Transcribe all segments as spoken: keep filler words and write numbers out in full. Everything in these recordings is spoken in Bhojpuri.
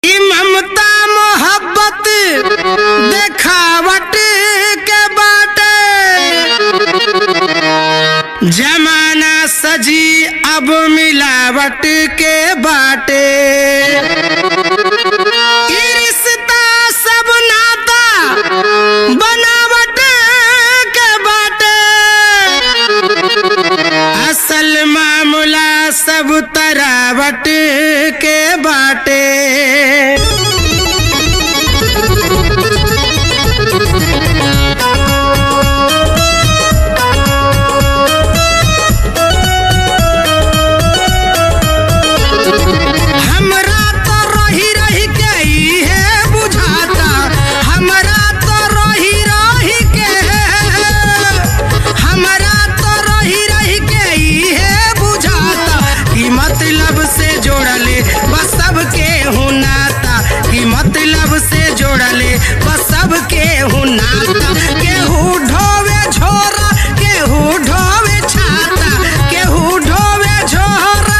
ई ममता मोहब्बत देखावट के बाटे, जमाना सजी अब मिलावट के बाटे। ई रिश्ता सब नाता बनावट के बाटे, असल मामला सब तरावट के बाटे। हमरा तो रही रही के इहे बुझाता, हमरा तो रही रही के हमरा तो रही रही के इहे बुझाता कि मतलब से जोड़ले बस सबके हूँ नाता, कि मतलब से जोड़ले बस सबके हूँ नाता। केहू ढोवे झोरा, केहू ढोवे छाता, केहू ढोवे झोरा,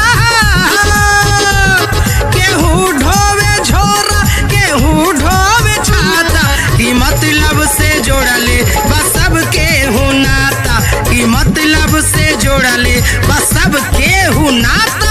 केहू ढोवे झोरा, केहू ढोवे छाता, कि मतलब से जोड़ले बस सबके हूँ नाता, कि मतलब से जोड़ले बस सबके हूँ नाता।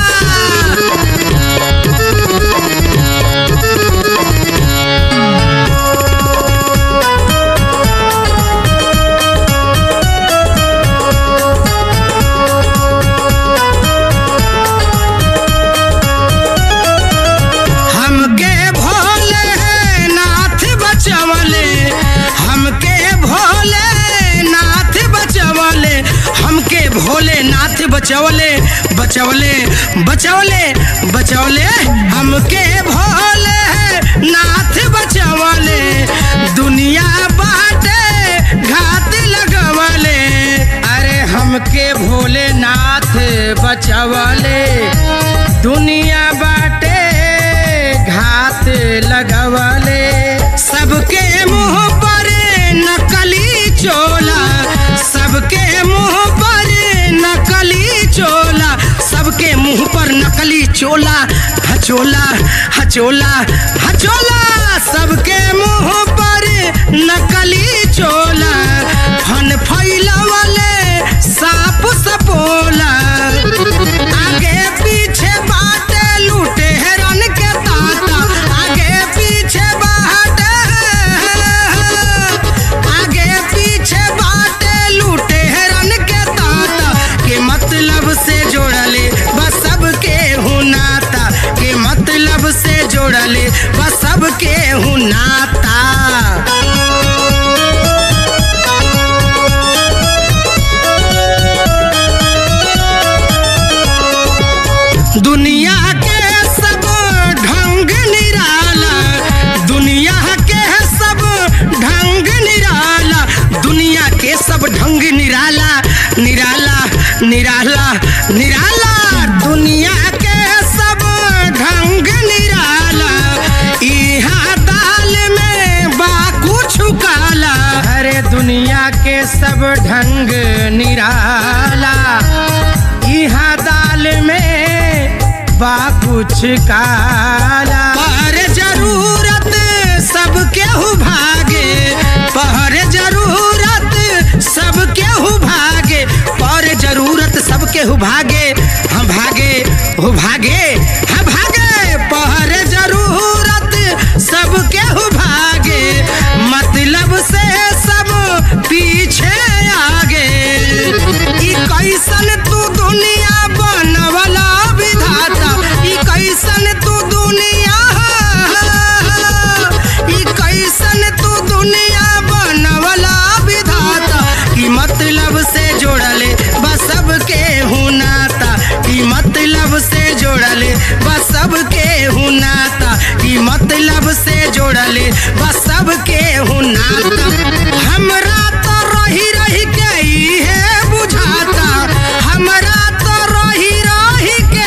हमके भोले नाथ बचवले, हमके भोले नाथ बचवले, हमके भोले नाथ बचवले बचवले बचवले बचवले हमके भोले नाथ बचवले। दुनिया बाटे घात लगवले, अरे हमके भोले नाथ बचवले। दुनिया बाटे घात लगवले, सबके मुंह पर नकली चोला, सबके मुंह पर नकली चोला, सबके मुंह पर नकली चोला, हचोला हचोला हचोला, सबके मुंह पर नकली चोला, फन फैलवले साप सपोला। आगे पीछे बाटे लूटे हेरन के ताता, आगे पीछे बाटे, आगे पीछे बाटे लूटे हेरन के ताता, के मतलब से जोड़ले बस सबके हूँ नाता, के मतलब से जोड़ले बस सबके हूँ नाता। दुनिया के सब ढंग निराला, दुनिया के सब ढंग निराला, दुनिया के सब ढंग निराला निराला निराला निराला, दुनिया के सब ढंग निराला। इहा दाल में बा कुछ काला, अरे दुनिया के सब ढंग निराला। इहा दाल में बा कुछ काला, पर जरूरत सबके हु भागे, पर जरूरत सबके हु भागे, पर जरूरत सबके हु भागे, हम भागे हो भागे हम भागे, पर जरूरत सबके हु भागे, मतलब से सब पीछे आगे। ई कैसन तू दुनिया बनवला विधाता, ई कैसन तू दुनिया, ई कैसन तू दुनिया बनवला विधाता, कि मतलब से जोड़ले बस सबके हूँ नाता, कि मतलब से जोड़ले बस सबके हूँ नाता, कि मतलब से जोड़ले बस सबके हूँ नाता। हमरा तो रही रही के इहे बुझाता, हमरा तो रही रही के,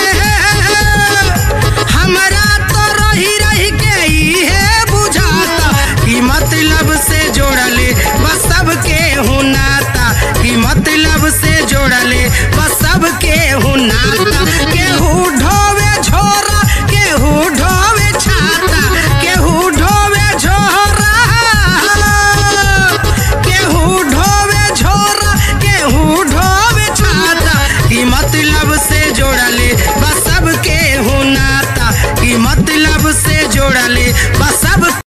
हमरा तो रही रही के इहे बुझाता, कि मतलब से जोड़ले बस सबके हूँ नाता, कि मतलब से जोड़ले बस सबके हूँ नाता। केहू ढोवे झोरा, केहू ढोवे छाता, जोड़ले बस सब